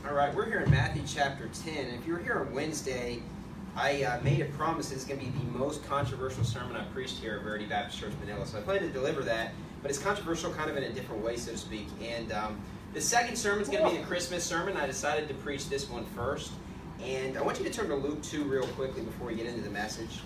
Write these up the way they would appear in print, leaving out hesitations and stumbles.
All right, we're here in Matthew chapter 10. If you were here on Wednesday, I made a promise it's going to be the most controversial sermon I've preached here at Verity Baptist Church, Manila. So I plan to deliver that, but it's controversial kind of in a different way, so to speak. And the second sermon is going to be the Christmas sermon. I decided to preach this one first. And I want you to turn to Luke 2 real quickly before we get into the message.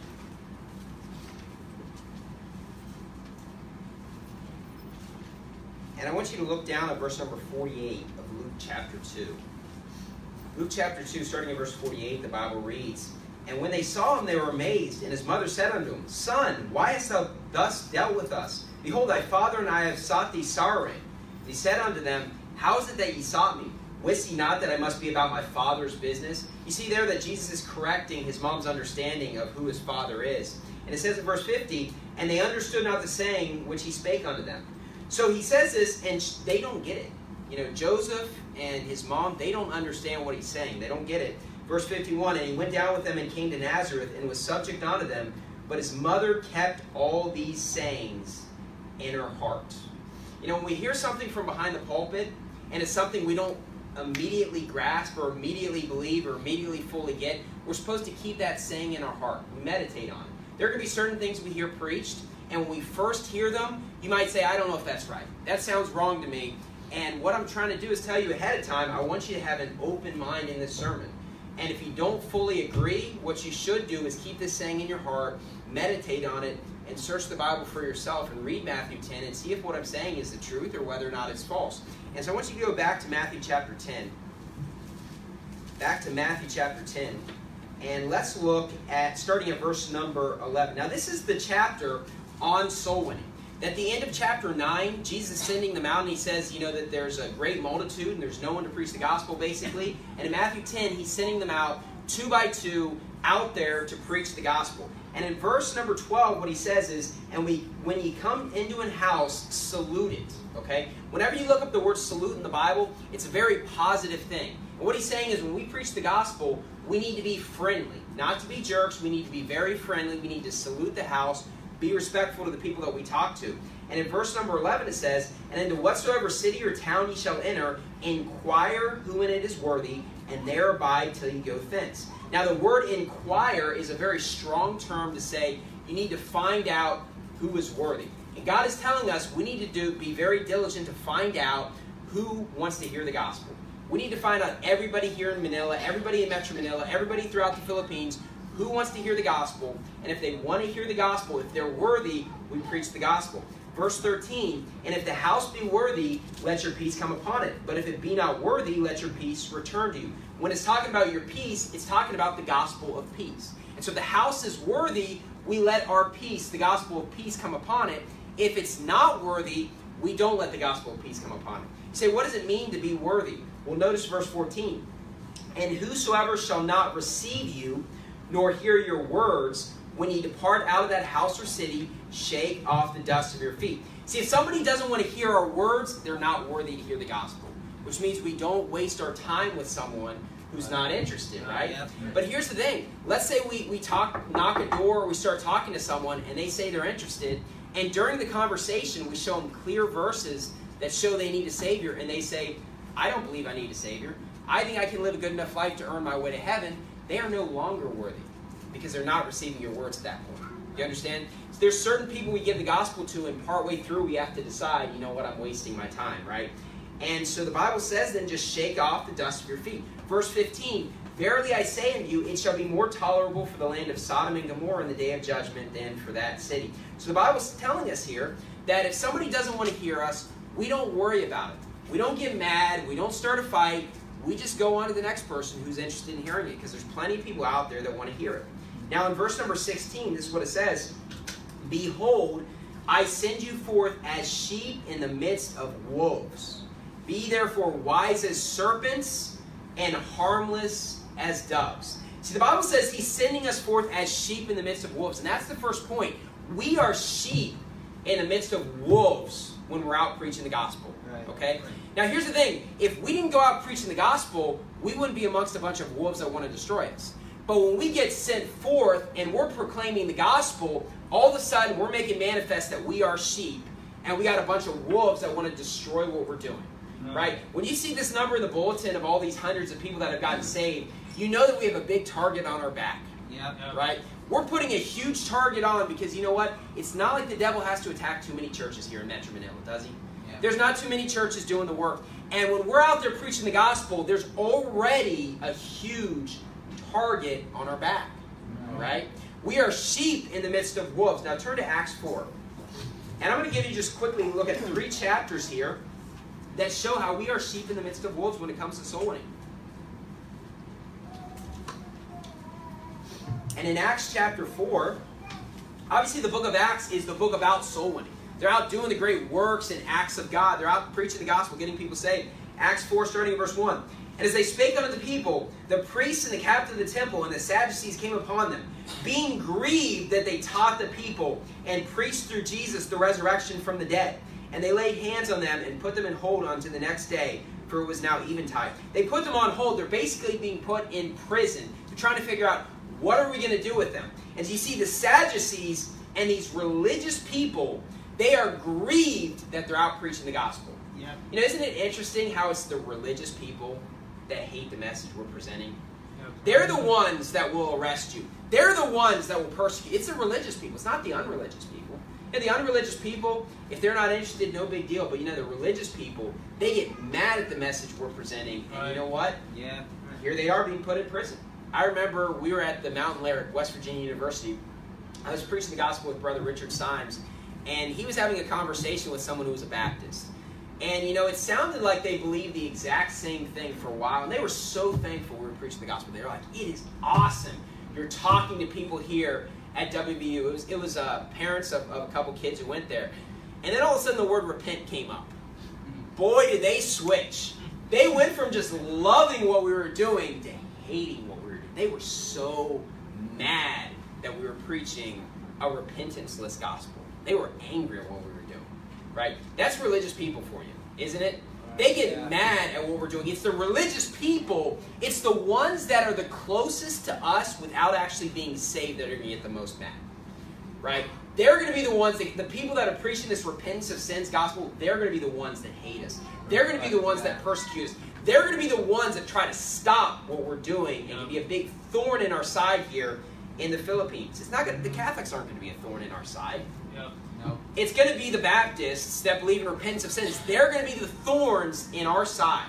And I want you to look down at verse number 48 of Luke chapter 2. Luke chapter 2, starting at verse 48, the Bible reads, "And when they saw him, they were amazed. And his mother said unto him, Son, why hast thou thus dealt with us? Behold, thy father and I have sought thee sorrowing. And he said unto them, How is it that ye sought me? Wist ye not that I must be about my Father's business?" You see there that Jesus is correcting his mom's understanding of who his Father is. And it says in verse 50, "And they understood not the saying which he spake unto them." So he says this, and they don't get it. You know, Joseph and his mom, they don't understand what he's saying. They don't get it. Verse 51, "And he went down with them and came to Nazareth and was subject unto them. But his mother kept all these sayings in her heart." You know, when we hear something from behind the pulpit, and it's something we don't immediately grasp or immediately believe or immediately fully get, we're supposed to keep that saying in our heart. We meditate on it. There are going to be certain things we hear preached, and when we first hear them, you might say, I don't know if that's right. That sounds wrong to me. And what I'm trying to do is tell you ahead of time, I want you to have an open mind in this sermon. And if you don't fully agree, what you should do is keep this saying in your heart, meditate on it, and search the Bible for yourself and read Matthew 10 and see if what I'm saying is the truth or whether or not it's false. And so I want you to go back to Matthew chapter 10. Back to Matthew chapter 10. And let's look at, starting at verse number 11. Now this is the chapter on soul winning. At the end of chapter 9, Jesus is sending them out, and he says, you know, that there's a great multitude, and there's no one to preach the gospel, basically. And in Matthew 10, he's sending them out 2 by 2 out there to preach the gospel. And in verse number 12, what he says is, "And when ye come into an house, salute it." Okay? Whenever you look up the word salute in the Bible, it's a very positive thing. And what he's saying is when we preach the gospel, we need to be friendly. Not to be jerks, we need to be very friendly. We need to salute the house, be respectful to the people that we talk to. And in verse number 11 it says, "And into whatsoever city or town ye shall enter, inquire who in it is worthy, and there abide till ye go thence." Now the word inquire is a very strong term to say you need to find out who is worthy. And God is telling us we need to be very diligent to find out who wants to hear the gospel. We need to find out everybody here in Manila, everybody in Metro Manila, everybody throughout the Philippines, who wants to hear the gospel. And if they want to hear the gospel, if they're worthy, we preach the gospel. Verse 13, "And if the house be worthy, let your peace come upon it. But if it be not worthy, let your peace return to you." When it's talking about your peace, it's talking about the gospel of peace. And so if the house is worthy, we let our peace, the gospel of peace, come upon it. If it's not worthy, we don't let the gospel of peace come upon it. You say, what does it mean to be worthy? Well, notice verse 14. "And whosoever shall not receive you, nor hear your words, when ye depart out of that house or city, shake off the dust of your feet." See, if somebody doesn't want to hear our words, they're not worthy to hear the gospel. Which means we don't waste our time with someone who's not interested, right? But here's the thing. Let's say we knock a door, or we start talking to someone, and they say they're interested, and during the conversation, we show them clear verses that show they need a Savior, and they say, "I don't believe I need a Savior. I think I can live a good enough life to earn my way to heaven." They are no longer worthy because they're not receiving your words at that point. Do you understand? So there's certain people we give the gospel to, and partway through we have to decide, you know what, I'm wasting my time, right? And so the Bible says then just shake off the dust of your feet. Verse 15, "Verily I say unto you, it shall be more tolerable for the land of Sodom and Gomorrah in the day of judgment than for that city." So the Bible's telling us here that if somebody doesn't want to hear us, we don't worry about it. We don't get mad. We don't start a fight. We just go on to the next person who's interested in hearing it, because there's plenty of people out there that want to hear it. Now in verse number 16, this is what it says. "Behold, I send you forth as sheep in the midst of wolves. Be therefore wise as serpents and harmless as doves." See, the Bible says he's sending us forth as sheep in the midst of wolves. And that's the first point. We are sheep in the midst of wolves when we're out preaching the gospel. Okay? Now here's the thing. If we didn't go out preaching the gospel, we wouldn't be amongst a bunch of wolves that want to destroy us. But when we get sent forth and we're proclaiming the gospel, all of a sudden we're making manifest that we are sheep, and we got a bunch of wolves that want to destroy what we're doing. right? When you see this number in the bulletin of all these hundreds of people that have gotten saved, you know that we have a big target on our back, right? We're putting a huge target on because you know what? It's not like the devil has to attack too many churches here in Metro Manila, does he? There's not too many churches doing the work. And when we're out there preaching the gospel, there's already a huge target on our back, right? We are sheep in the midst of wolves. Now turn to Acts 4. And I'm going to give you just quickly look at 3 chapters here that show how we are sheep in the midst of wolves when it comes to soul winning. And in Acts chapter 4, obviously the book of Acts is the book about soul winning. They're out doing the great works and acts of God. They're out preaching the gospel, getting people saved. Acts 4, starting in verse 1. And as they spake unto the people, the priests and the captain of the temple and the Sadducees came upon them, being grieved that they taught the people and preached through Jesus the resurrection from the dead. And they laid hands on them and put them in hold unto the next day, for it was now eventide. They put them on hold. They're basically being put in prison. They're trying to figure out, what are we going to do with them? And so you see the Sadducees and these religious people, they are grieved that they're out preaching the gospel. Yep. You know, isn't it interesting how it's the religious people that hate the message we're presenting? Yep. They're the ones that will arrest you. They're the ones that will persecute. It's the religious people. It's not the unreligious people. And the unreligious people, if they're not interested, no big deal. But you know, the religious people, they get mad at the message we're presenting. And you know what? Yeah. Here they are being put in prison. I remember we were at the Mountain Lair at West Virginia University. I was preaching the gospel with Brother Richard Symes. And he was having a conversation with someone who was a Baptist. And, you know, it sounded like they believed the exact same thing for a while. And they were so thankful we were preaching the gospel. They were like, it is awesome. You're talking to people here at WVU. It was parents of a couple kids who went there. And then all of a sudden the word repent came up. Boy, did they switch. They went from just loving what we were doing to hating what we were doing. They were so mad that we were preaching a repentanceless gospel. They were angry at what we were doing, right? That's religious people for you, isn't it? They get mad at what we're doing. It's the religious people, it's the ones that are the closest to us without actually being saved that are going to get the most mad, right? They're going to be the ones, the people that are preaching this repentance of sins gospel, they're going to be the ones that hate us. They're going to be the ones that persecute us. They're going to be the ones that try to stop what we're doing and can be a big thorn in our side here in the Philippines. It's not going to, the Catholics aren't going to be a thorn in our side. No. It's going to be the Baptists that believe in repentance of sins. They're going to be the thorns in our side.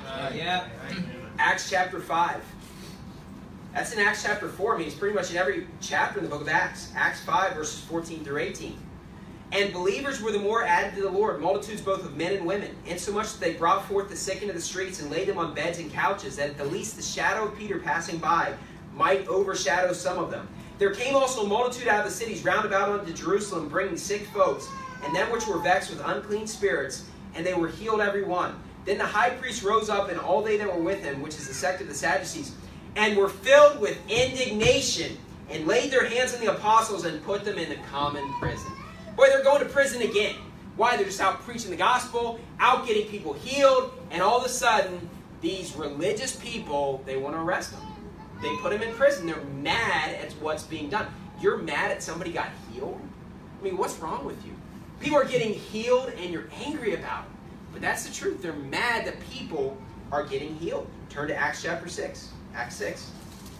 Acts chapter 5. That's in Acts chapter 4. I mean, it's pretty much in every chapter in the book of Acts. Acts 5, verses 14 through 18. And believers were the more added to the Lord, multitudes both of men and women, insomuch that they brought forth the sick into the streets and laid them on beds and couches, that at the least the shadow of Peter passing by might overshadow some of them. There came also a multitude out of the cities round about unto Jerusalem, bringing sick folks, and them which were vexed with unclean spirits, and they were healed every one. Then the high priest rose up, and all they that were with him, which is the sect of the Sadducees, and were filled with indignation, and laid their hands on the apostles, and put them in the common prison. Boy, they're going to prison again. Why? They're just out preaching the gospel, out getting people healed, and all of a sudden, these religious people, they want to arrest them. They put them in prison. They're mad at what's being done. You're mad at somebody got healed? I mean, what's wrong with you? People are getting healed and you're angry about it. But that's the truth. They're mad that people are getting healed. Turn to Acts chapter 6. Acts 6.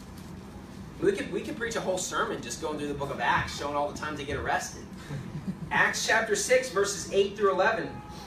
We could preach a whole sermon just going through the book of Acts, showing all the times they get arrested. Acts chapter 6, verses 8 through 11.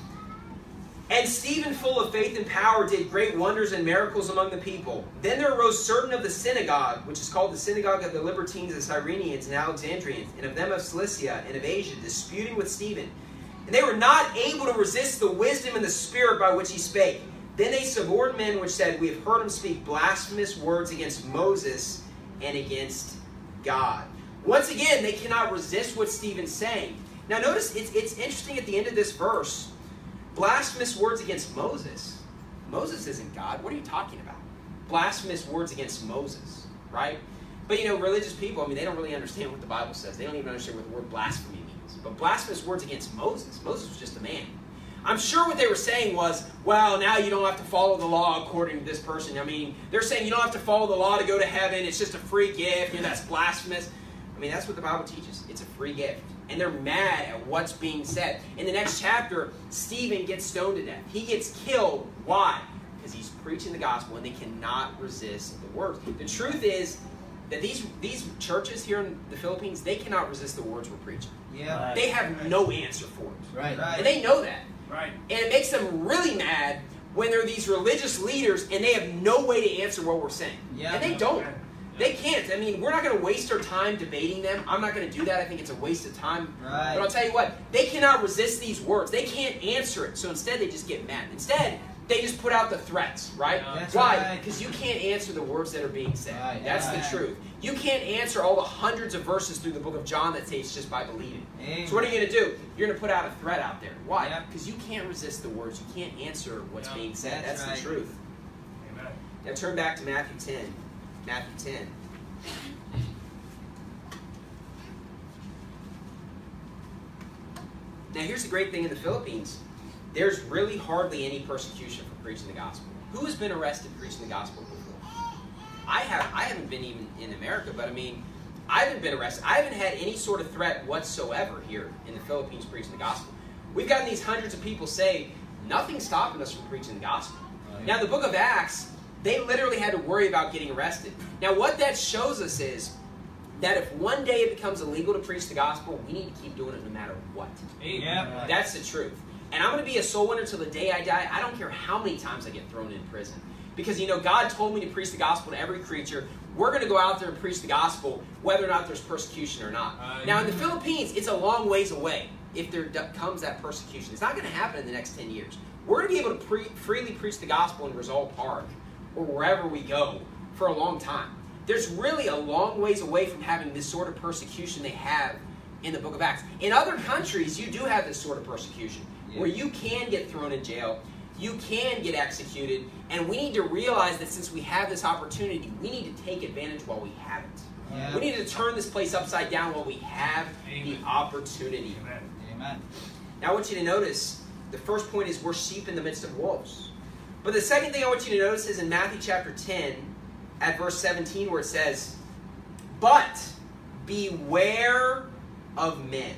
And Stephen, full of faith and power, did great wonders and miracles among the people. Then there arose certain of the synagogue, which is called the synagogue of the Libertines, and Cyrenians, and Alexandrians, and of them of Cilicia and of Asia, disputing with Stephen. And they were not able to resist the wisdom and the spirit by which he spake. Then they suborned men which said, We have heard him speak blasphemous words against Moses and against God. Once again, they cannot resist what Stephen's saying. Now notice, it's interesting at the end of this verse, blasphemous words against Moses. Moses isn't God. What are you talking about? Blasphemous words against Moses, right? But you know, religious people, I mean, they don't really understand what the Bible says. They don't even understand what the word blasphemy means. But blasphemous words against Moses. Moses was just a man. I'm sure what they were saying was, well, now you don't have to follow the law according to this person. I mean, they're saying you don't have to follow the law to go to heaven. It's just a free gift. You know, that's blasphemous. I mean, that's what the Bible teaches. It's a free gift. and they're mad at what's being said. In the next chapter, Stephen gets stoned to death. He gets killed. Why? Because he's preaching the gospel, and they cannot resist the words. The truth is that these churches here in the Philippines, they cannot resist the words we're preaching. Yeah. They have no answer for it. Right. And they know that. Right. And it makes them really mad when they're these religious leaders and they have no way to answer what we're saying. Yeah. And they don't. They can't. I mean, we're not going to waste our time debating them. I'm not going to do that. I think it's a waste of time. Right. But I'll tell you what, they cannot resist these words. They can't answer it. So instead, they just get mad. Instead, they just put out the threats, right? That's Why? right. Because you can't answer the words that are being said. Right. That's Right. the truth. You can't answer all the hundreds of verses through the book of John that say it's just by believing. Amen. So what are you going to do? You're going to put out a threat out there. Why? Yep. Because you can't resist the words. You can't answer what's Yep. being said. That's That's right. the truth. Amen. Now turn back to Matthew 10. Matthew 10. Now here's the great thing in the Philippines. There's really hardly any persecution for preaching the gospel. Who has been arrested preaching the gospel before? I haven't been even in America, but I mean, I haven't been arrested. I haven't had any sort of threat whatsoever here in the Philippines preaching the gospel. We've gotten these hundreds of people say, nothing's stopping us from preaching the gospel. Right. Now the book of Acts, they literally had to worry about getting arrested. Now what that shows us is that if one day it becomes illegal to preach the gospel, we need to keep doing it no matter what. Amen. That's the truth. And I'm going to be a soul winner till the day I die. I don't care how many times I get thrown in prison. Because, you know, God told me to preach the gospel to every creature. We're going to go out there and preach the gospel whether or not there's persecution or not. Now, in the Philippines, it's a long ways away if there comes that persecution. It's not going to happen in the next 10 years. We're going to be able to freely preach the gospel in Rizal Park or wherever we go for a long time. There's really a long ways away from having this sort of persecution they have in the book of Acts. In other countries, you do have this sort of persecution where you can get thrown in jail, you can get executed, and we need to realize that since we have this opportunity, we need to take advantage while we have it. Yeah. We need to turn this place upside down while we have the opportunity. Amen. Amen. Now I want you to notice, the first point is we're sheep in the midst of wolves. But the second thing I want you to notice is in Matthew chapter 10, at verse 17, where it says, but beware of men.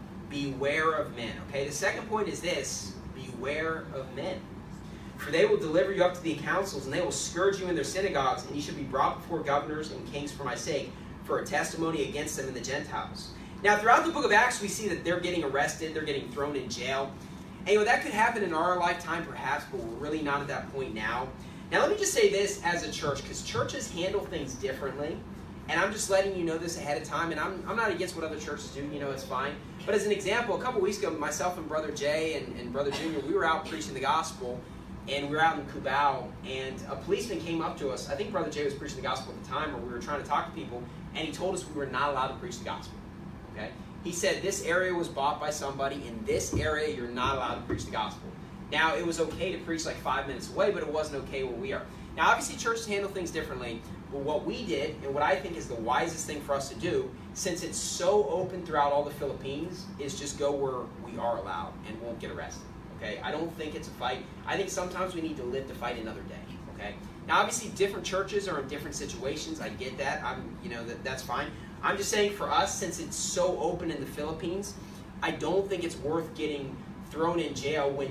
Beware of men. Okay, the second point is this, beware of men. For they will deliver you up to the councils, and they will scourge you in their synagogues, and you shall be brought before governors and kings for my sake, for a testimony against them in the Gentiles. Now, throughout the book of Acts, we see that they're getting arrested, they're getting thrown in jail. And you know, that could happen in our lifetime, perhaps, but we're really not at that point now. Now, let me just say this as a church, because churches handle things differently. And I'm just letting you know this ahead of time, and I'm not against what other churches do, you know, it's fine. But as an example, a couple weeks ago, myself and Brother Jay and Brother Junior, we were out preaching the gospel, and we were out in Cubao, and a policeman came up to us. I think Brother Jay was preaching the gospel at the time, or we were trying to talk to people, and he told us we were not allowed to preach the gospel. Okay? He said this area was bought by somebody. In this area, you're not allowed to preach the gospel. Now, it was okay to preach like 5 minutes away, but it wasn't okay where we are. Now, obviously, churches handle things differently. But what we did, and what I think is the wisest thing for us to do, since it's so open throughout all the Philippines, is just go where we are allowed and won't get arrested. Okay? I don't think it's a fight. I think sometimes we need to live to fight another day. Okay? Now, obviously, different churches are in different situations. I get that. That's fine. I'm just saying for us, since it's so open in the Philippines, I don't think it's worth getting thrown in jail when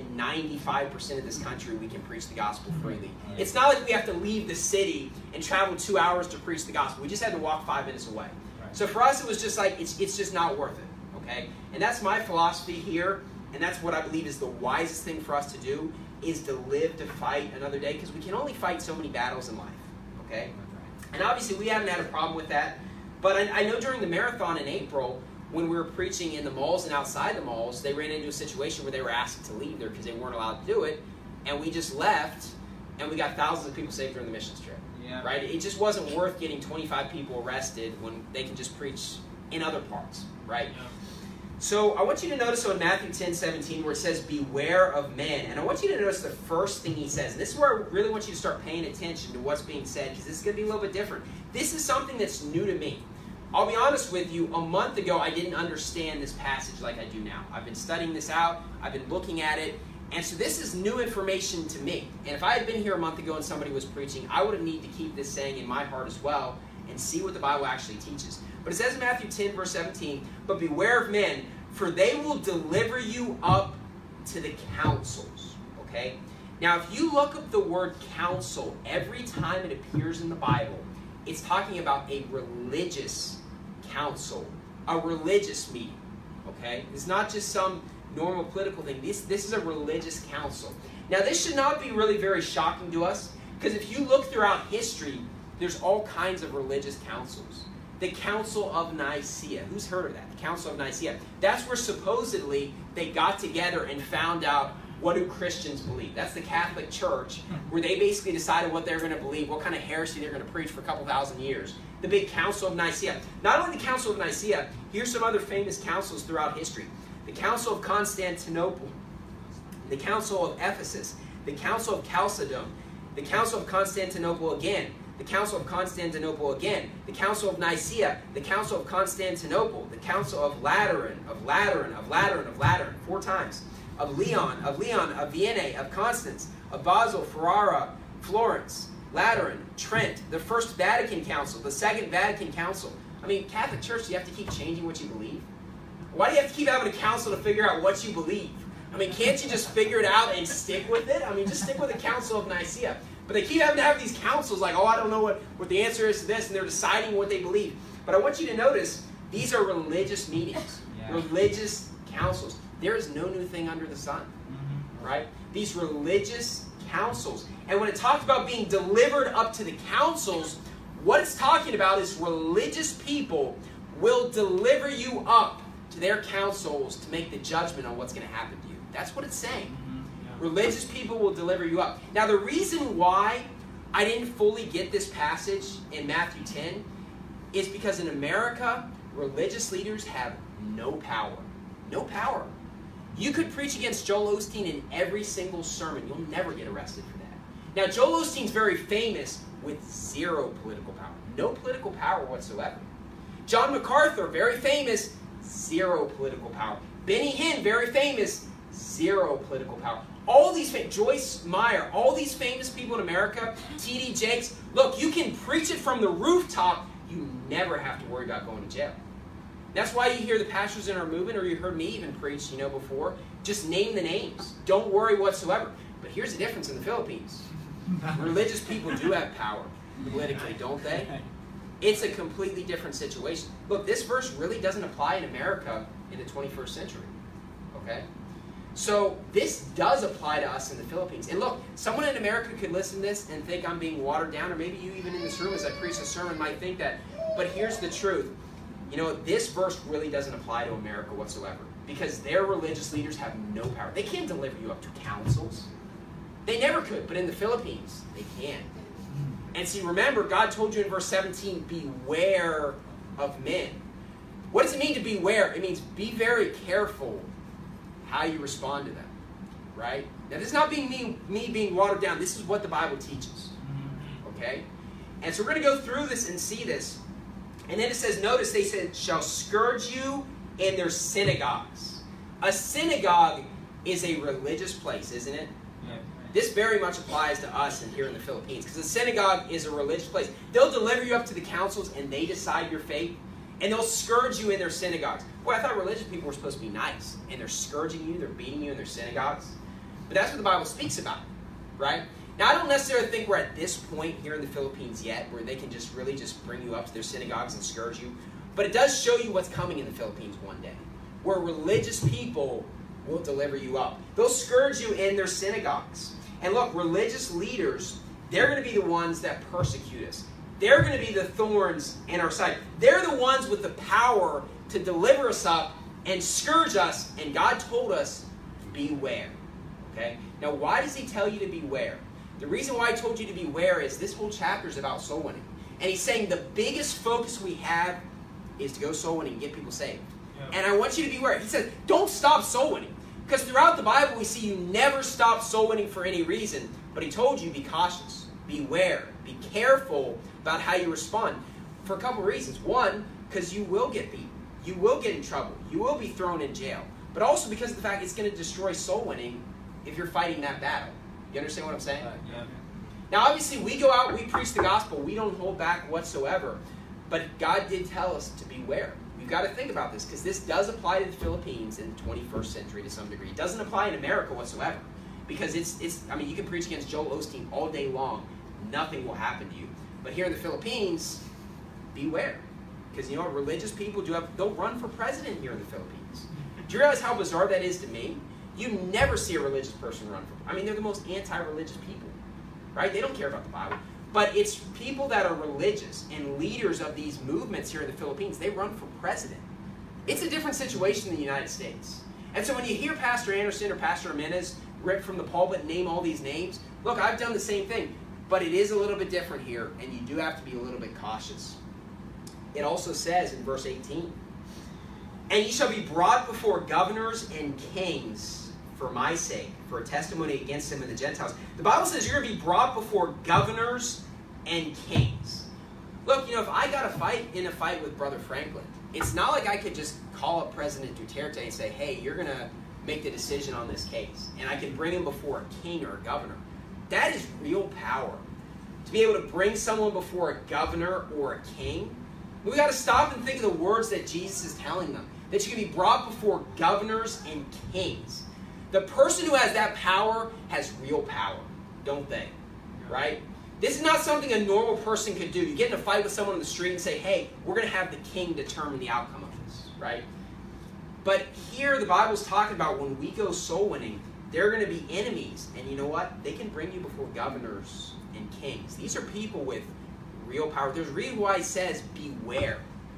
95% of this country we can preach the gospel freely. It's not like we have to leave the city and travel 2 hours to preach the gospel. We just had to walk 5 minutes away. Right. So for us, it was just like, it's just not worth it. Okay? And that's my philosophy here, and that's what I believe is the wisest thing for us to do, is to live to fight another day, because we can only fight so many battles in life. Okay? And obviously, we haven't had a problem with that. But I know during the marathon in April, when we were preaching in the malls and outside the malls, they ran into a situation where they were asked to leave there because they weren't allowed to do it. And we just left, and we got thousands of people saved during the missions trip. Yeah. Right? It just wasn't worth getting 25 people arrested when they can just preach in other parts. Right? Yeah. So I want you to notice in Matthew 10:17 where it says, beware of men. And I want you to notice the first thing he says. And this is where I really want you to start paying attention to what's being said, because this is going to be a little bit different. This is something that's new to me. I'll be honest with you, a month ago I didn't understand this passage like I do now. I've been studying this out, I've been looking at it, and so this is new information to me. And if I had been here a month ago and somebody was preaching, I would have needed to keep this saying in my heart as well, and see what the Bible actually teaches. But it says in Matthew 10, verse 17, "But beware of men, for they will deliver you up to the councils." Okay? Now, if you look up the word council, every time it appears in the Bible, it's talking about a religious council, a religious meeting. Okay? It's not just some normal political thing. This is a religious council. Now, this should not be really very shocking to us, because if you look throughout history, there's all kinds of religious councils. The Council of Nicaea. Who's heard of that? The Council of Nicaea. That's where supposedly they got together and found out what do Christians believe. That's the Catholic Church, where they basically decided what they're going to believe, what kind of heresy they're going to preach for a couple thousand years. The big Council of Nicaea. Not only the Council of Nicaea, here's some other famous councils throughout history. The Council of Constantinople, the Council of Ephesus, the Council of Chalcedon, the Council of Constantinople again, the Council of Constantinople again, the Council of Nicaea, the Council of Constantinople, the Council of Lateran, 4 times, of Leon, of Vienna, of Constance, of Basel, Ferrara, Florence, Lateran, Trent, the First Vatican Council, the Second Vatican Council. I mean, Catholic Church, do you have to keep changing what you believe? Why do you have to keep having a council to figure out what you believe? I mean, can't you just figure it out and stick with it? I mean, just stick with the Council of Nicaea. But they keep having to have these councils like, oh, I don't know what the answer is to this, and they're deciding what they believe. But I want you to notice, these are religious meetings, religious councils. There is no new thing under the sun, right? These religious councils. And when it talks about being delivered up to the councils, what it's talking about is religious people will deliver you up to their councils to make the judgment on what's going to happen to you. That's what it's saying. Religious people will deliver you up. Now, the reason why I didn't fully get this passage in Matthew 10 is because in America, religious leaders have no power. No power. You could preach against Joel Osteen in every single sermon. You'll never get arrested for that. Now, Joel Osteen's very famous with zero political power. No political power whatsoever. John MacArthur, very famous, zero political power. Benny Hinn, very famous, zero political power. All these Joyce Meyer, all these famous people in America, T.D. Jakes, look, you can preach it from the rooftop. You never have to worry about going to jail. That's why you hear the pastors in our movement, or you heard me even preach, before, just name the names. Don't worry whatsoever. But here's the difference in the Philippines. Religious people do have power politically, don't they? It's a completely different situation. Look, this verse really doesn't apply in America in the 21st century. Okay? So this does apply to us in the Philippines. And look, someone in America could listen to this and think I'm being watered down, or maybe you even in this room as I preach a sermon might think that. But here's the truth. This verse really doesn't apply to America whatsoever, because their religious leaders have no power. They can't deliver you up to councils. They never could, but in the Philippines, they can. And see, remember, God told you in verse 17, beware of men. What does it mean to beware? It means be very careful how you respond to them, right? Now, this is not being me being watered down. This is what the Bible teaches, okay? And so we're going to go through this and see this. And then it says, notice they said, shall scourge you in their synagogues. A synagogue is a religious place, isn't it? Yeah. This very much applies to us and here in the Philippines, because a synagogue is a religious place. They'll deliver you up to the councils and they decide your fate, and they'll scourge you in their synagogues. Boy, I thought religious people were supposed to be nice, and they're scourging you, they're beating you in their synagogues. But that's what the Bible speaks about, right? Now, I don't necessarily think we're at this point here in the Philippines yet where they can just really just bring you up to their synagogues and scourge you. But it does show you what's coming in the Philippines one day, where religious people will deliver you up. They'll scourge you in their synagogues. And look, religious leaders, they're going to be the ones that persecute us. They're going to be the thorns in our side. They're the ones with the power to deliver us up and scourge us. And God told us, beware. Okay? Now, why does he tell you to beware? The reason why I told you to beware is this whole chapter is about soul winning. And he's saying the biggest focus we have is to go soul winning and get people saved. Yeah. And I want you to beware. He says, don't stop soul winning. Because throughout the Bible, we see you never stop soul winning for any reason. But he told you, be cautious, beware, be careful about how you respond for a couple reasons. One, because you will get beat. You will get in trouble. You will be thrown in jail. But also because of the fact it's going to destroy soul winning if you're fighting that battle. You understand what I'm saying? Yeah. Now, obviously, we go out, we preach the gospel. We don't hold back whatsoever. But God did tell us to beware. You've got to think about this, because this does apply to the Philippines in the 21st century to some degree. It doesn't apply in America whatsoever. Because I mean, you can preach against Joel Osteen all day long. Nothing will happen to you. But here in the Philippines, beware. Because you know what? Religious people they'll run for president here in the Philippines. Do you realize how bizarre that is to me? You never see a religious person run for, I mean, they're the most anti-religious people, right? They don't care about the Bible. But it's people that are religious and leaders of these movements here in the Philippines, they run for president. It's a different situation in the United States. And so when you hear Pastor Anderson or Pastor Jimenez rip from the pulpit and name all these names, look, I've done the same thing. But it is a little bit different here, and you do have to be a little bit cautious. It also says in verse 18, "And ye shall be brought before governors and kings for my sake, for a testimony against them and the Gentiles." The Bible says you're going to be brought before governors and kings. Look, you know, if I got in a fight with Brother Franklin, it's not like I could just call up President Duterte and say, hey, you're going to make the decision on this case. And I can bring him before a king or a governor. That is real power. To be able to bring someone before a governor or a king, we've got to stop and think of the words that Jesus is telling them. That you can be brought before governors and kings. The person who has that power has real power, don't they? Right? This is not something a normal person could do. You get in a fight with someone on the street and say, hey, we're going to have the king determine the outcome of this, right? But here the Bible's talking about when we go soul winning, they're going to be enemies. And you know what? They can bring you before governors and kings. These are people with real power. There's a reason why it says beware.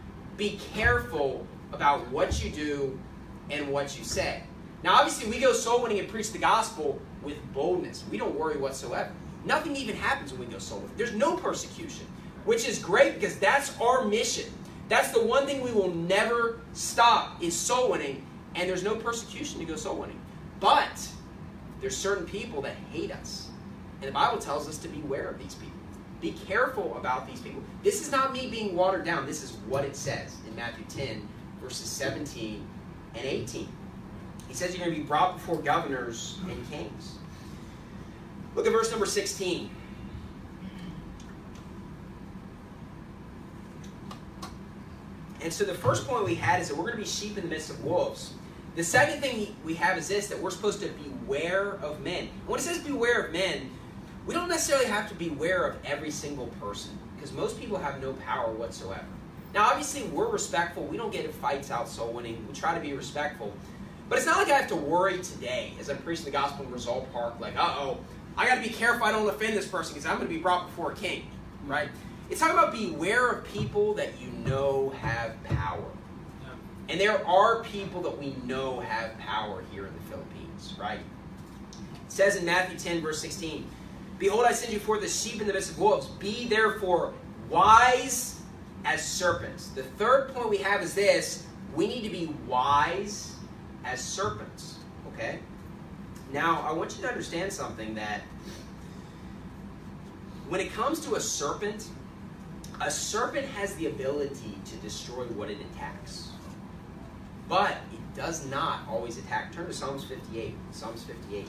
Be careful about what you do and what you say. Now, obviously, we go soul winning and preach the gospel with boldness. We don't worry whatsoever. Nothing even happens when we go soul winning. There's no persecution, which is great because that's our mission. That's the one thing we will never stop is soul winning, and there's no persecution to go soul winning. But there's certain people that hate us, and the Bible tells us to beware of these people. Be careful about these people. This is not me being watered down. This is what it says in Matthew 10, verses 17 and 18. He says you're going to be brought before governors and kings. Look at verse number 16. And so the first point we had is that we're going to be sheep in the midst of wolves. The second thing we have is this, that we're supposed to beware of men. And when it says beware of men, we don't necessarily have to beware of every single person, because most people have no power whatsoever. Now, obviously, we're respectful. We don't get in fights out soul winning. We try to be respectful. But it's not like I have to worry today as I'm preaching the gospel in Result Park, like, uh-oh, I got to be careful I don't offend this person because I'm going to be brought before a king, right? It's talking about beware of people that you know have power. Yeah. And there are people that we know have power here in the Philippines, right? It says in Matthew 10, verse 16, "Behold, I send you forth as sheep in the midst of wolves. Be therefore wise as serpents." The third point we have is this: we need to be wise as serpents, okay? Now, I want you to understand something, that when it comes to a serpent has the ability to destroy what it attacks. But it does not always attack. Turn to Psalms 58. Psalms 58.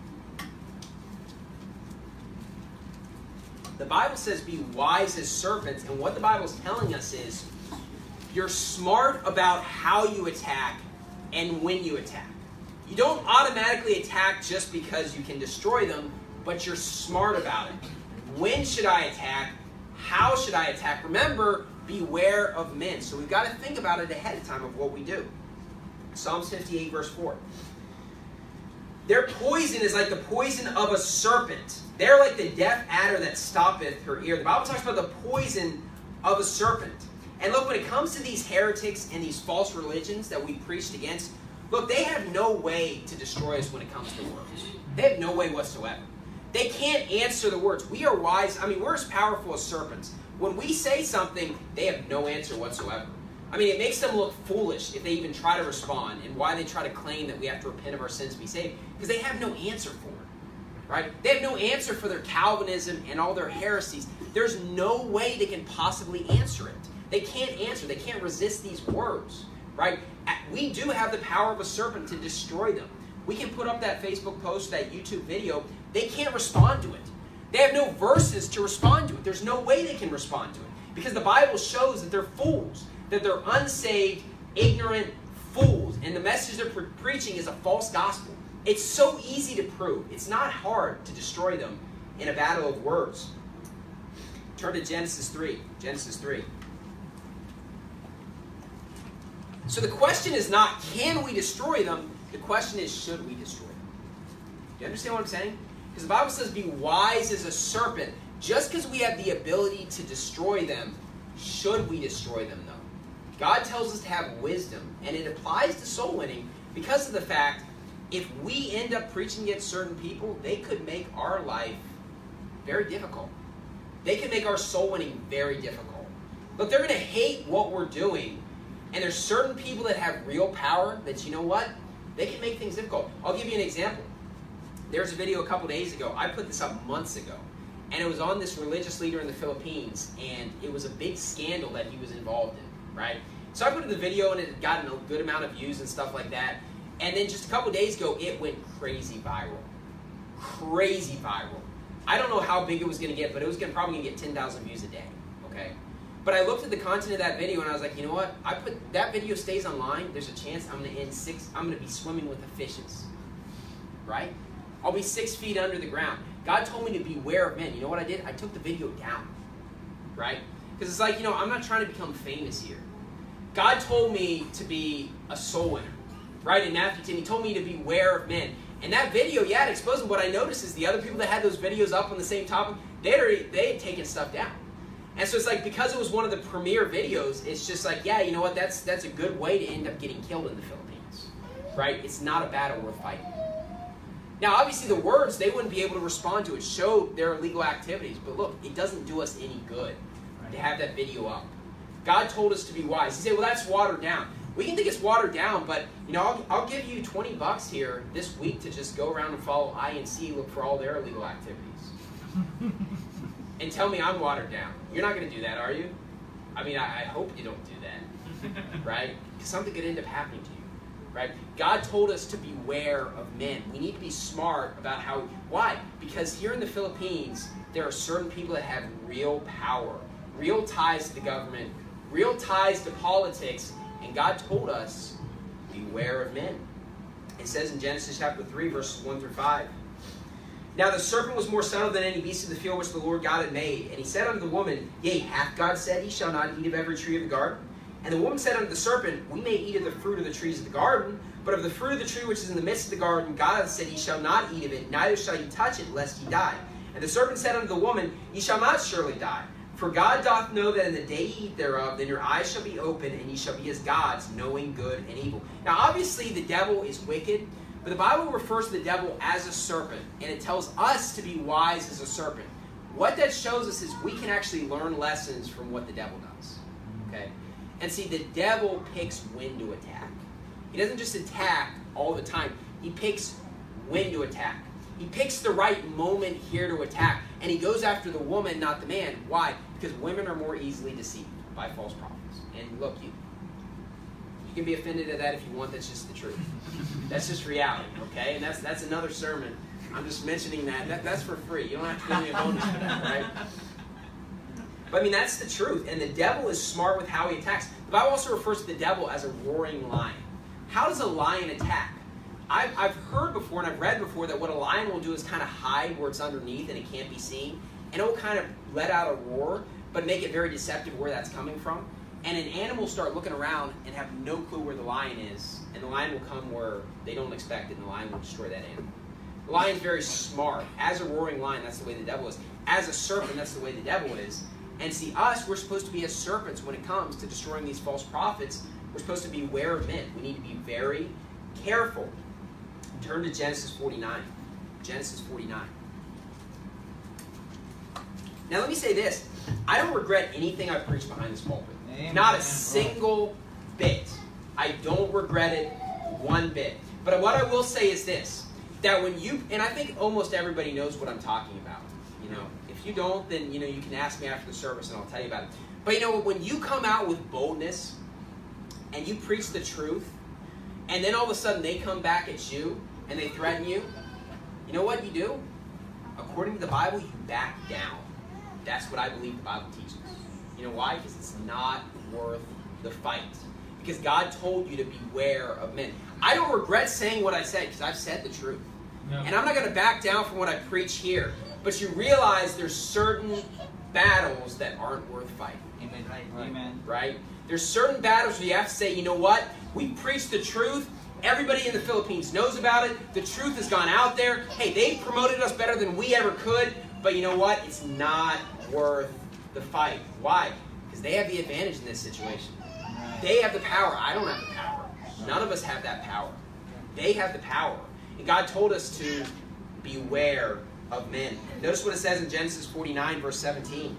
The Bible says be wise as serpents, and what the Bible's telling us is you're smart about how you attack and when you attack. You don't automatically attack just because you can destroy them, but you're smart about it. When should I attack? How should I attack? Remember, beware of men. So we've got to think about it ahead of time of what we do. Psalms 58, verse 4. "Their poison is like the poison of a serpent. They're like the deaf adder that stoppeth her ear." The Bible talks about the poison of a serpent. And look, when it comes to these heretics and these false religions that we preached against, look, they have no way to destroy us when it comes to words. They have no way whatsoever. They can't answer the words. We are wise. I mean, we're as powerful as serpents. When we say something, they have no answer whatsoever. I mean, it makes them look foolish if they even try to respond, and why they try to claim that we have to repent of our sins to be saved, because they have no answer for it, right? They have no answer for their Calvinism and all their heresies. There's no way they can possibly answer it. They can't answer. They can't resist these words, right? We do have the power of a serpent to destroy them. We can put up that Facebook post, that YouTube video. They can't respond to it. They have no verses to respond to it. There's no way they can respond to it. Because the Bible shows that they're fools, that they're unsaved, ignorant fools. And the message they're preaching is a false gospel. It's so easy to prove. It's not hard to destroy them in a battle of words. Turn to Genesis 3. Genesis 3. So the question is not, can we destroy them? The question is, should we destroy them? Do you understand what I'm saying? Because the Bible says, be wise as a serpent. Just because we have the ability to destroy them, should we destroy them, though? God tells us to have wisdom, and it applies to soul winning because of the fact, if we end up preaching against certain people, they could make our life very difficult. They could make our soul winning very difficult. Look, they're going to hate what we're doing, and there's certain people that have real power that, you know what, they can make things difficult. I'll give you an example. There's a video a couple days ago. I put this up months ago. And it was on this religious leader in the Philippines. And it was a big scandal that he was involved in, right? So I put in the video and it had gotten a good amount of views and stuff like that. And then just a couple days ago, it went crazy viral. Crazy viral. I don't know how big it was going to get, but it was probably going to get 10,000 views a day, okay? But I looked at the content of that video and I was like, you know what? That video stays online. There's a chance I'm going to be swimming with the fishes, right? I'll be 6 feet under the ground. God told me to beware of men. You know what I did? I took the video down, right? Because it's like, I'm not trying to become famous here. God told me to be a soul winner, right? In Matthew 10, he told me to beware of men. And that video, it exposed them. What I noticed is the other people that had those videos up on the same topic, they had taken stuff down. And so it's like, because it was one of the premier videos, it's just like, yeah, you know what? That's a good way to end up getting killed in the Philippines, right? It's not a battle worth fighting. Now, obviously, the words, they wouldn't be able to respond to it, show their illegal activities. But look, it doesn't do us any good to have that video up. God told us to be wise. He said, well, that's watered down. We can think it's watered down, but, I'll give you $20 here this week to just go around and follow INC, look for all their illegal activities. And tell me I'm watered down. You're not going to do that, are you? I mean, I hope you don't do that, right? Because something could end up happening to you. Right? God told us to beware of men. We need to be smart about why? Because here in the Philippines, there are certain people that have real power, real ties to the government, real ties to politics, and God told us, beware of men. It says in Genesis chapter 3, verses 1 through 5. Now the serpent was more subtle than any beast of the field which the Lord God had made. And he said unto the woman, Yea, hath God said, Ye shall not eat of every tree of the garden? And the woman said unto the serpent, We may eat of the fruit of the trees of the garden, but of the fruit of the tree which is in the midst of the garden, God hath said, Ye shall not eat of it, neither shall ye touch it, lest ye die. And the serpent said unto the woman, Ye shall not surely die. For God doth know that in the day ye eat thereof, then your eyes shall be open, and ye shall be as gods, knowing good and evil. Now obviously the devil is wicked, but the Bible refers to the devil as a serpent, and it tells us to be wise as a serpent. What that shows us is we can actually learn lessons from what the devil does. Okay? And see, the devil picks when to attack. He doesn't just attack all the time. He picks when to attack. He picks the right moment here to attack. And he goes after the woman, not the man. Why? Because women are more easily deceived by false prophets. And look, you can be offended at that if you want. That's just the truth. That's just reality, okay? And that's another sermon. I'm just mentioning that. That's for free. You don't have to give me a bonus for that, right? But I mean, that's the truth. And the devil is smart with how he attacks. The Bible also refers to the devil as a roaring lion. How does a lion attack? I've heard before and I've read before that what a lion will do is kind of hide where it's underneath and it can't be seen. And it will kind of let out a roar, but make it very deceptive where that's coming from. And an animal will start looking around and have no clue where the lion is. And the lion will come where they don't expect it, and the lion will destroy that animal. The lion's very smart. As a roaring lion, that's the way the devil is. As a serpent, that's the way the devil is. And see, we're supposed to be as serpents when it comes to destroying these false prophets. We're supposed to be aware of men. We need to be very careful. Turn to Genesis 49. Genesis 49. Now let me say this. I don't regret anything I've preached behind this pulpit. Amen. Not a single bit. I don't regret it one bit. But what I will say is this. That when you, and I think almost everybody knows what I'm talking about. If you don't, then you can ask me after the service and I'll tell you about it. But when you come out with boldness and you preach the truth, and then all of a sudden they come back at you and they threaten you, you know what you do? according to the Bible, you back down. That's what I believe the Bible teaches. You know why? Because it's not worth the fight. Because God told you to beware of men. I don't regret saying what I said because I've said the truth. No. And I'm not going to back down from what I preach here. But you realize there's certain battles that aren't worth fighting. Amen. Right. Amen. Right? There's certain battles where you have to say, you know what? We preach the truth. Everybody in the Philippines knows about it. The truth has gone out there. Hey, they promoted us better than we ever could. But you know what? It's not worth the fight. Why? Because they have the advantage in this situation. They have the power. I don't have the power. None of us have that power. They have the power. And God told us to beware of men. Notice what it says in Genesis 49, verse 17.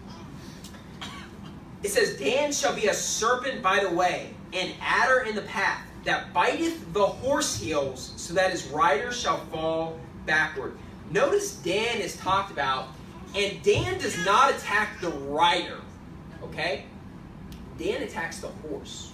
It says, Dan shall be a serpent by the way, an adder in the path, that biteth the horse heels, so that his rider shall fall backward. Notice Dan is talked about, and Dan does not attack the rider. Okay? Dan attacks the horse.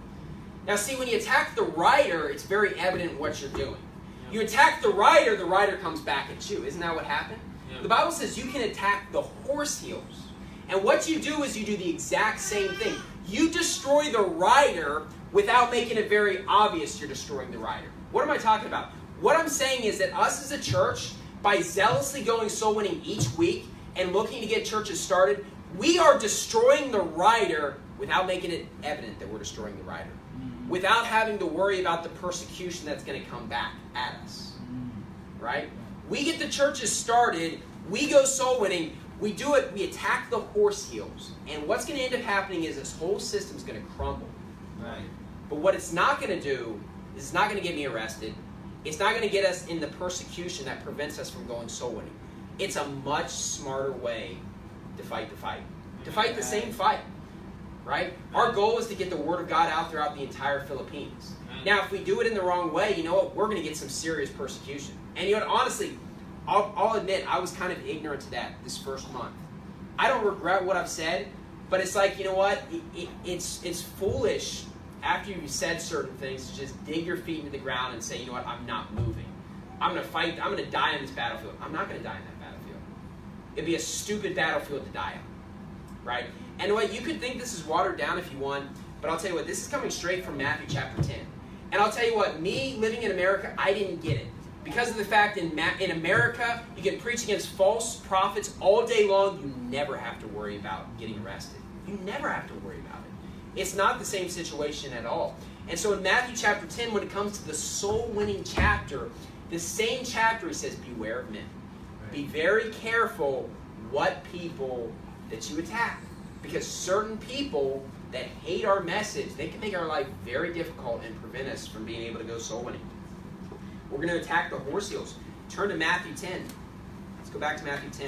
Now see, when you attack the rider, it's very evident what you're doing. You attack the rider comes back at you. Isn't that what happened? Yeah. The Bible says you can attack the horse heels. And what you do is you do the exact same thing. You destroy the rider without making it very obvious you're destroying the rider. What am I talking about? What I'm saying is that us as a church, by zealously going soul winning each week and looking to get churches started, we are destroying the rider without making it evident that we're destroying the rider. Without having to worry about the persecution that's going to come back at us. Right? We get the churches started, we go soul winning, we do it, we attack the horse heels. And what's going to end up happening is this whole system's going to crumble. Right. But what it's not going to do is it's not going to get me arrested. It's not going to get us in the persecution that prevents us from going soul winning. It's a much smarter way to fight the fight. To fight the same fight. Right? Our goal is to get the Word of God out throughout the entire Philippines. Now, if we do it in the wrong way, you know what? We're going to get some serious persecution. And you know what? Honestly, I'll admit, I was kind of ignorant to that this first month. I don't regret what I've said, but it's like, you know what? It's foolish after you've said certain things to just dig your feet into the ground and say, you know what? I'm not moving. I'm going to fight. I'm going to die on this battlefield. I'm not going to die on that battlefield. It'd be a stupid battlefield to die on. Right? And what you could think this is watered down if you want, but I'll tell you what, this is coming straight from Matthew chapter 10. And I'll tell you what, me living in America, I didn't get it. Because of the fact in America, you can preach against false prophets all day long, you never have to worry about getting arrested. You never have to worry about it. It's not the same situation at all. And so in Matthew chapter 10, when it comes to the soul-winning chapter, the same chapter, he says, beware of men. Right. Be very careful what people that you attack. Because certain people that hate our message, they can make our life very difficult and prevent us from being able to go soul winning. We're going to attack the horse heels. Turn to Matthew 10. Let's go back to Matthew 10.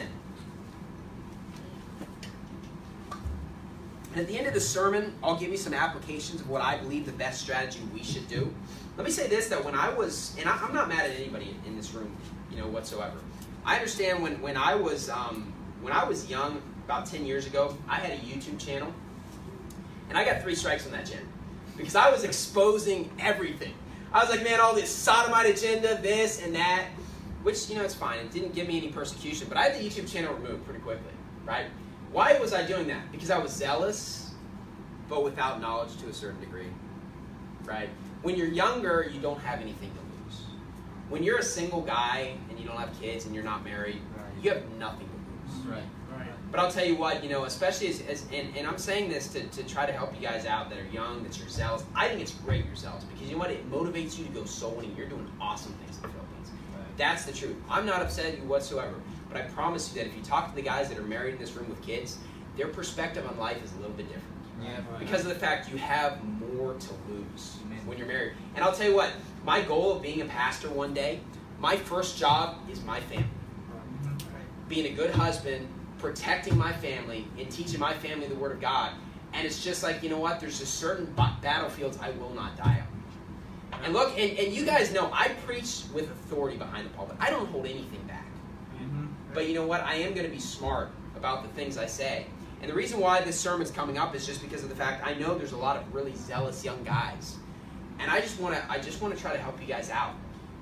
And at the end of the sermon, I'll give you some applications of what I believe the best strategy we should do. Let me say this, that when I was, and I'm not mad at anybody in this room, you know, whatsoever. I understand when I was young, about 10 years ago, I had a YouTube channel, and I got 3 strikes on that channel because I was exposing everything. I was like, man, all this sodomite agenda, this and that, which, you know, it's fine. It didn't give me any persecution, but I had the YouTube channel removed pretty quickly, right? Why was I doing that? Because I was zealous, but without knowledge to a certain degree, right? When you're younger, you don't have anything to lose. When you're a single guy and you don't have kids and you're not married, you have nothing to lose. Right. But I'll tell you what, you know, especially and I'm saying this to try to help you guys out that are young, that you're zealous. I think it's great you're zealous because you know what? It motivates you to go soul winning. You're doing awesome things in the Philippines. Right. That's the truth. I'm not upset at you whatsoever. But I promise you that if you talk to the guys that are married in this room with kids, their perspective on life is a little bit different. Yeah, right. Because of the fact you have more to lose when you're married. And I'll tell you what, my goal of being a pastor one day, my first job is my family. Being a good husband, protecting my family, and teaching my family the Word of God. And it's just like, you know what, there's just certain battlefields I will not die on. And look, and you guys know, I preach with authority behind the pulpit. I don't hold anything back. Mm-hmm. But you know what, I am going to be smart about the things I say. And the reason why this sermon's coming up is just because of the fact I know there's a lot of really zealous young guys. And I just want to try to help you guys out.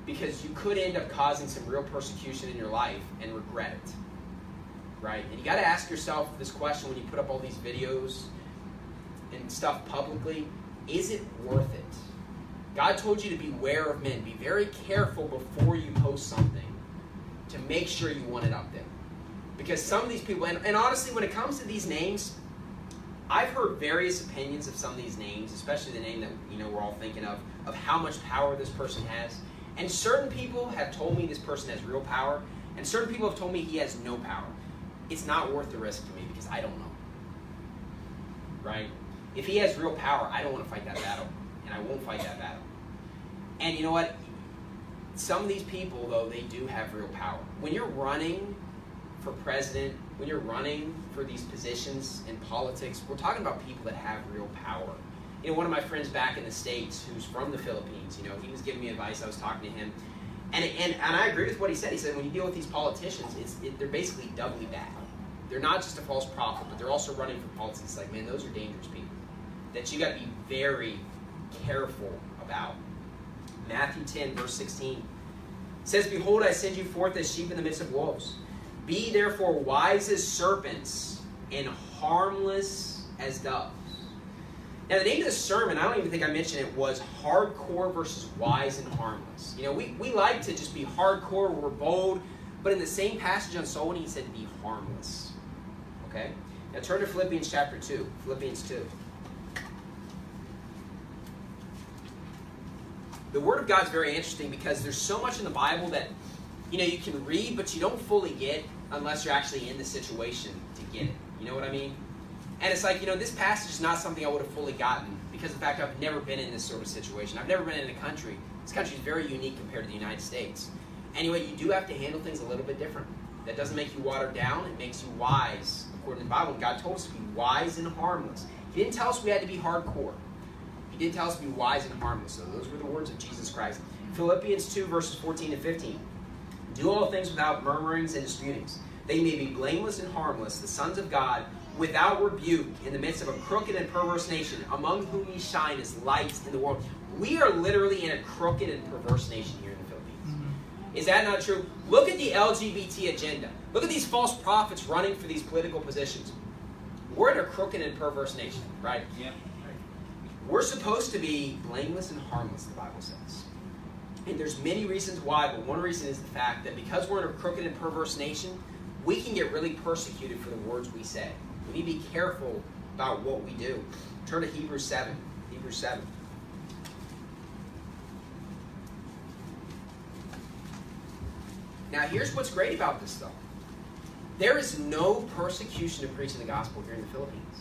because you could end up causing some real persecution in your life and regret it. Right? And you got to ask yourself this question when you put up all these videos and stuff publicly. Is it worth it? God told you to beware of men. Be very careful before you post something to make sure you want it up there. Because some of these people, and honestly, when it comes to these names, I've heard various opinions of some of these names, especially the name that we're all thinking of how much power this person has. And certain people have told me this person has real power, and certain people have told me he has no power. It's not worth the risk to me because I don't know. Right? If he has real power, I don't want to fight that battle, and I won't fight that battle. And you know what? Some of these people, though, they do have real power. When you're running for president, when you're running for these positions in politics, we're talking about people that have real power. One of my friends back in the States who's from the Philippines, he was giving me advice. I was talking to him. And I agree with what he said. He said when you deal with these politicians, they're basically doubly bad. They're not just a false prophet, but they're also running for politics. It's like, man, those are dangerous people that you got to be very careful about. Matthew 10, verse 16 says, "Behold, I send you forth as sheep in the midst of wolves. Be therefore wise as serpents and harmless as doves." Now, the name of the sermon, I don't even think I mentioned it, was hardcore versus wise and harmless. We like to just be hardcore, we're bold, but in the same passage on soul winning, he said to be harmless. Okay? Now turn to Philippians chapter 2. Philippians 2. The Word of God is very interesting because there's so much in the Bible that, you can read, but you don't fully get unless you're actually in the situation to get it. You know what I mean? And it's like, this passage is not something I would have fully gotten because of the fact I've never been in this sort of situation. I've never been in a country. This country is very unique compared to the United States. Anyway, you do have to handle things a little bit different. That doesn't make you watered down. It makes you wise, according to the Bible. God told us to be wise and harmless. He didn't tell us we had to be hardcore. He did tell us to be wise and harmless. So those were the words of Jesus Christ. Philippians 2, verses 14 and 15. "Do all things without murmurings and disputings. They may be blameless and harmless, the sons of God, without rebuke, in the midst of a crooked and perverse nation, among whom ye shine as lights in the world." We are literally in a crooked and perverse nation here in the Philippines. Mm-hmm. Is that not true? Look at the LGBT agenda. Look at these false prophets running for these political positions. We're in a crooked and perverse nation, right? Yeah. We're supposed to be blameless and harmless, the Bible says. And there's many reasons why, but one reason is the fact that because we're in a crooked and perverse nation, we can get really persecuted for the words we say. We need to be careful about what we do. Turn to Hebrews 7. Hebrews 7. Now, here's what's great about this, though. There is no persecution of preaching the gospel here in the Philippines.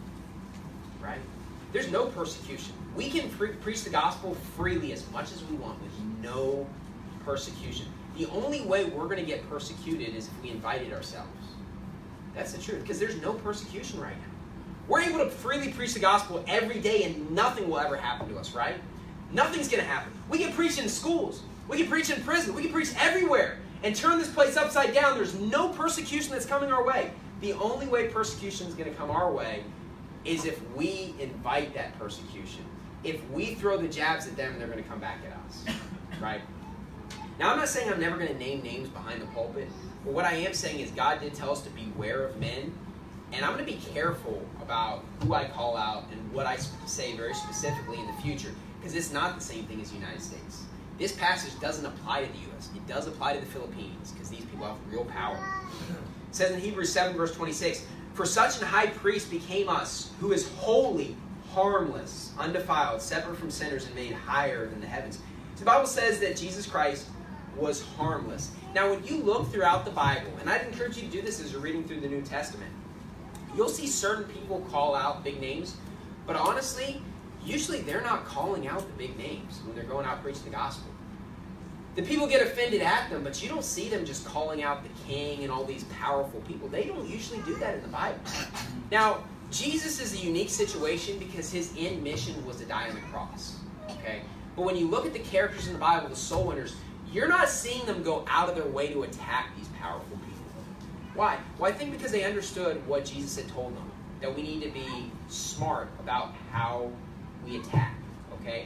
Right? There's no persecution. We can preach the gospel freely as much as we want with no persecution. The only way we're going to get persecuted is if we invited ourselves. That's the truth, because there's no persecution right now. We're able to freely preach the gospel every day and nothing will ever happen to us, right? Nothing's going to happen. We can preach in schools. We can preach in prison. We can preach everywhere and turn this place upside down. There's no persecution that's coming our way. The only way persecution is going to come our way is if we invite that persecution. If we throw the jabs at them, they're going to come back at us, right? Now, I'm not saying I'm never going to name names behind the pulpit, but what I am saying is God did tell us to beware of men, and I'm going to be careful about who I call out and what I say very specifically in the future, because it's not the same thing as the United States. This passage doesn't apply to the U.S. It does apply to the Philippines, because these people have real power. It says in Hebrews 7, verse 26, "For such an high priest became us, who is holy, harmless, undefiled, separate from sinners, and made higher than the heavens." So the Bible says that Jesus Christ was harmless. Now, when you look throughout the Bible, and I'd encourage you to do this as you're reading through the New Testament, you'll see certain people call out big names, but honestly, usually they're not calling out the big names when they're going out preaching the gospel. The people get offended at them, but you don't see them just calling out the king and all these powerful people. They don't usually do that in the Bible. Now, Jesus is a unique situation because his end mission was to die on the cross. Okay? But when you look at the characters in the Bible, the soul winners, you're not seeing them go out of their way to attack these powerful people. Why? Well, I think because they understood what Jesus had told them, that we need to be smart about how we attack. Okay?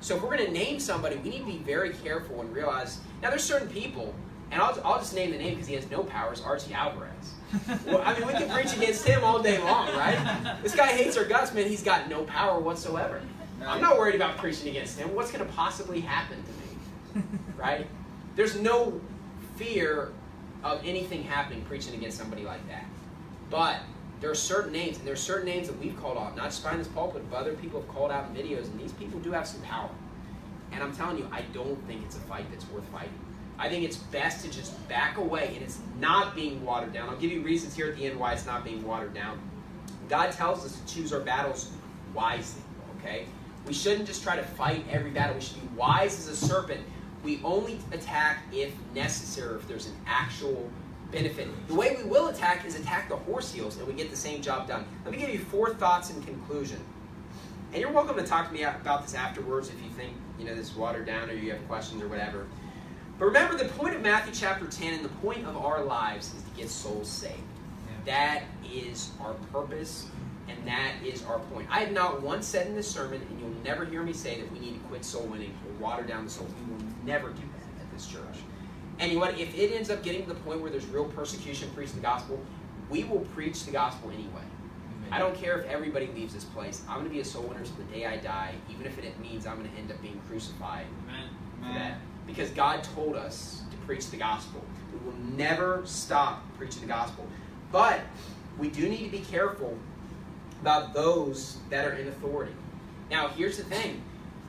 So if we're going to name somebody, we need to be very careful and realize, now there's certain people, and I'll just name the name because he has no powers, Archie Alvarez. Well, I mean, we can preach against him all day long, right? This guy hates our guts, man. He's got no power whatsoever. I'm not worried about preaching against him. What's going to possibly happen to me, right? There's no fear of anything happening preaching against somebody like that. But there are certain names, and there are certain names that we've called out, not just by this pulpit, but other people have called out in videos, and these people do have some power. And I'm telling you, I don't think it's a fight that's worth fighting. I think it's best to just back away, and it's not being watered down. I'll give you reasons here at the end why it's not being watered down. God tells us to choose our battles wisely, okay? We shouldn't just try to fight every battle. We should be wise as a serpent. We only attack if necessary, if there's an actual benefit. The way we will attack is attack the horse heels, and we get the same job done. Let me give you 4 thoughts in conclusion. And you're welcome to talk to me about this afterwards if you think this is watered down or you have questions or whatever. But remember, the point of Matthew chapter 10 and the point of our lives is to get souls saved. That is our purpose, and that is our point. I have not once said in this sermon, and you'll never hear me say that we need to quit soul winning or water down the souls. We will never do that at this church. And if it ends up getting to the point where there's real persecution, preach the gospel, we will preach the gospel anyway. Amen. I don't care if everybody leaves this place. I'm going to be a soul winner to the day I die, even if it means I'm going to end up being crucified for that. Because God told us to preach the gospel. We will never stop preaching the gospel. But we do need to be careful about those that are in authority. Now, here's the thing.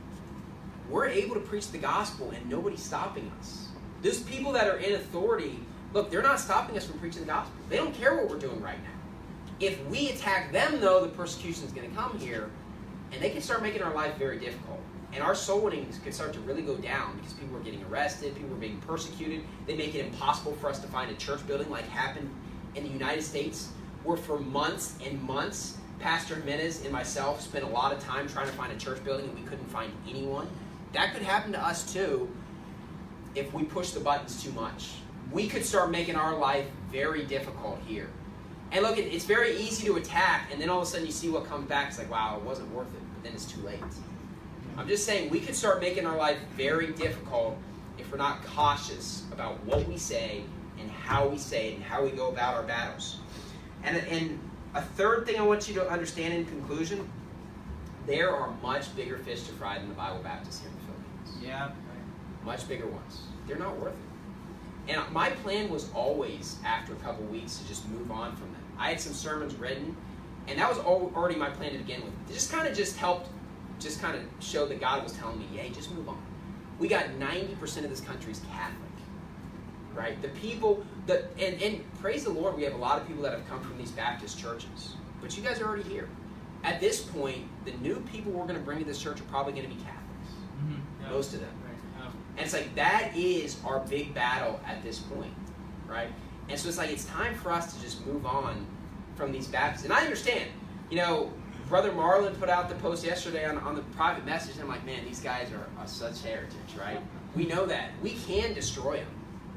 We're able to preach the gospel and nobody's stopping us. Those people that are in authority, look, they're not stopping us from preaching the gospel. They don't care what we're doing right now. If we attack them, though, the persecution is going to come here, and they can start making our life very difficult. And our soul winning could start to really go down because people are getting arrested, people are being persecuted. They make it impossible for us to find a church building like happened in the United States, where for months and months, Pastor Jimenez and myself spent a lot of time trying to find a church building and we couldn't find anyone. That could happen to us too if we push the buttons too much. We could start making our life very difficult here. And look, it's very easy to attack, and then all of a sudden you see what comes back. It's like, wow, it wasn't worth it, but then it's too late. I'm just saying we could start making our life very difficult if we're not cautious about what we say and how we say it and how we go about our battles. And a third thing I want you to understand in conclusion, there are much bigger fish to fry than the Bible Baptists here in the Philippines. Yeah. Much bigger ones. They're not worth it. And my plan was always, after a couple weeks, to just move on from them. I had some sermons written, and that was already my plan to begin with. It just kind of helped show that God was telling me, hey, just move on. We got 90% of this country is Catholic, right? The people, and praise the Lord, we have a lot of people that have come from these Baptist churches. But you guys are already here. At this point, the new people we're going to bring to this church are probably going to be Catholics. Mm-hmm. Yep. Most of them. Right. Yep. And it's like, that is our big battle at this point, right? And so it's like, it's time for us to just move on from these Baptists. And I understand, Brother Marlon put out the post yesterday on the private message, and I'm like, man, these guys are such heretics, right? We know that. We can destroy them.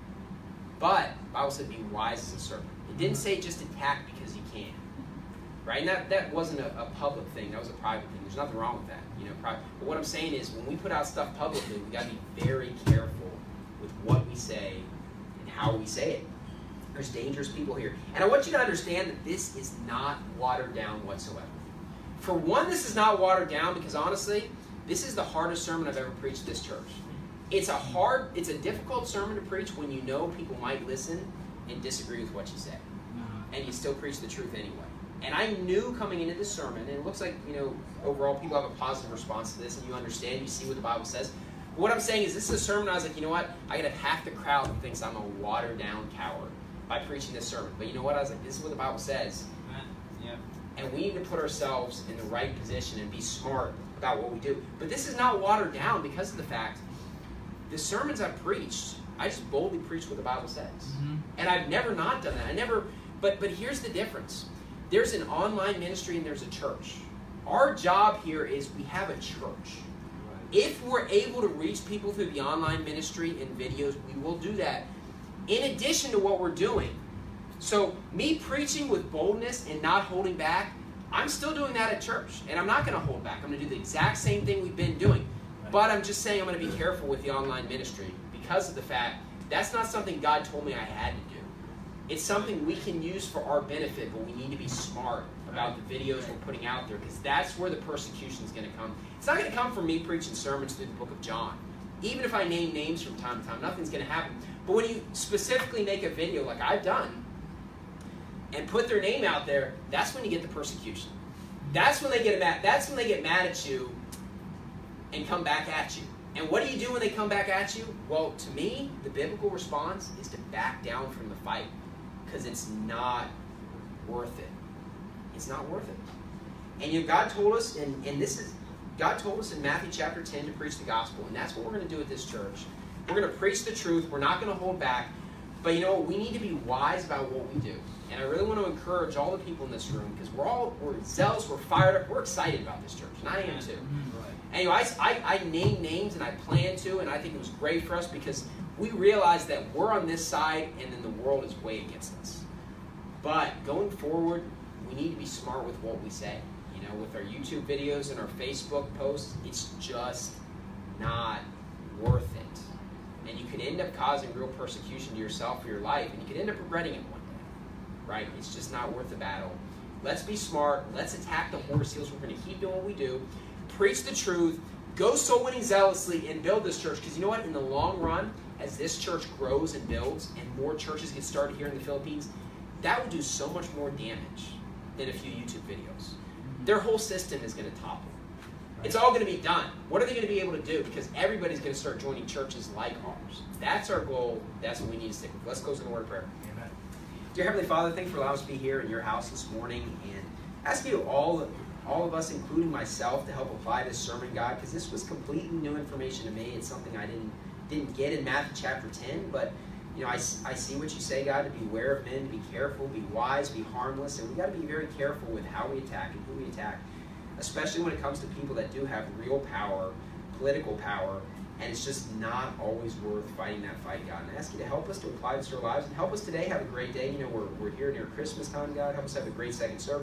But the Bible said be wise as a serpent. It didn't say just attack because you can. Right? And that wasn't a public thing. That was a private thing. There's nothing wrong with that. But what I'm saying is when we put out stuff publicly, we got to be very careful with what we say and how we say it. There's dangerous people here. And I want you to understand that this is not watered down whatsoever. For one, this is not watered down because honestly, this is the hardest sermon I've ever preached at this church. It's a difficult sermon to preach when you know people might listen and disagree with what you say. And you still preach the truth anyway. And I knew coming into this sermon, and it looks like, overall people have a positive response to this, and you understand, you see what the Bible says. But what I'm saying is this is a sermon I was like, you know what? I could have half the crowd that thinks I'm a watered down coward by preaching this sermon. But you know what? I was like, this is what the Bible says. Yeah. And we need to put ourselves in the right position and be smart about what we do. But this is not watered down because of the fact the sermons I've preached, I just boldly preach what the Bible says. Mm-hmm. And I've never not done that. But here's the difference. There's an online ministry and there's a church. Our job here is we have a church. Right. If we're able to reach people through the online ministry and videos, we will do that in addition to what we're doing. So me preaching with boldness and not holding back, I'm still doing that at church. And I'm not going to hold back. I'm going to do the exact same thing we've been doing. But I'm just saying I'm going to be careful with the online ministry because of the fact that's not something God told me I had to do. It's something we can use for our benefit, but we need to be smart about the videos we're putting out there because that's where the persecution is going to come. It's not going to come from me preaching sermons through the book of John. Even if I name names from time to time, nothing's going to happen. But when you specifically make a video like I've done and put their name out there, that's when you get the persecution. That's when they get mad. That's when they get mad at you and come back at you. And what do you do when they come back at you? Well, to me, the biblical response is to back down from the fight because it's not worth it. It's not worth it. And you know, God told us, God told us in Matthew chapter 10 to preach the gospel, and that's what we're going to do at this church. We're going to preach the truth. We're not going to hold back. But you know what? We need to be wise about what we do. And I really want to encourage all the people in this room because we're zealous, we're fired up, we're excited about this church, and I am too. Anyway, I name names and I plan to, and I think it was great for us because we realized that we're on this side and then the world is way against us. But going forward, we need to be smart with what we say. You know, with our YouTube videos and our Facebook posts, it's just not worth it. And you could end up causing real persecution to yourself or your life, and you could end up regretting it one day. Right? It's just not worth the battle. Let's be smart. Let's attack the horse heels. We're going to keep doing what we do. Preach the truth. Go soul winning zealously and build this church. Because you know what? In the long run, as this church grows and builds and more churches get started here in the Philippines, that will do so much more damage than a few YouTube videos. Their whole system is going to topple. It's all going to be done. What are they going to be able to do? Because everybody's going to start joining churches like ours. That's our goal. That's what we need to stick with. Let's close in a word of prayer. Amen. Dear Heavenly Father, thanks for allowing us to be here in your house this morning. And ask you all of us, including myself, to help apply this sermon, God, because this was completely new information to me. It's something I didn't get in Matthew chapter 10, but you know, I see what you say, God, to beware of men, to be careful, be wise, be harmless, and we got to be very careful with how we attack and who we attack, especially when it comes to people that do have real power, political power, and it's just not always worth fighting that fight, God. And I ask you to help us to apply this to our lives and help us today have a great day. You know, we're here near Christmas time, God. Help us have a great second service.